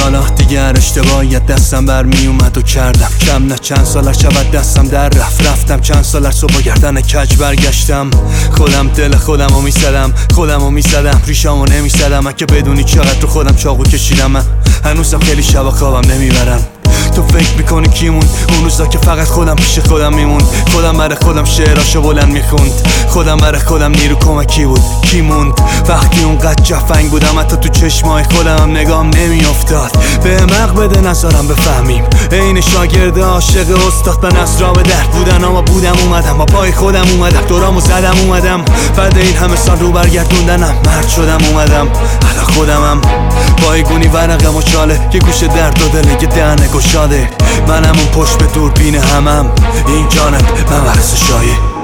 حالا دیگر اشتباهیت دستم برمی اومد و کردم کم نه چند سال شود دستم در رفتم چند سال صبح گردن کج برگشتم خودم دل خودمو میزدم ریشامو نمیزدم. من که بدونی چقدر رو خودم چاقو کشیدم. من هنوزم خیلی شبا خوابم نمیبرم. تو فکر میکنی کی موند اون روزا که فقط خودم پیش خودم میموند؟ خودم برای خودم شعراشو بلند میخوند. خودم برای خودم نیرو کمکی بود. کی موند وقتی اونقدر جفنگ بودم حتی تو چشمای خودم نگام نمیافتاد؟ به عمق بده نظرم بفهمیم عین شاگرد عاشق استاد به نصرا به در بودن. اما بودم اومدم با پای خودم اومدم دورامو زدم اومدم بعد این همه سال رو برگردوندنم مرد شدم اومدم حالا خودمم بایگونی ورقم و چاله یه گوشه درد و دله یه دهنه گشاده. منم اون پشت به دوربین همم این جانب من ورس شایه.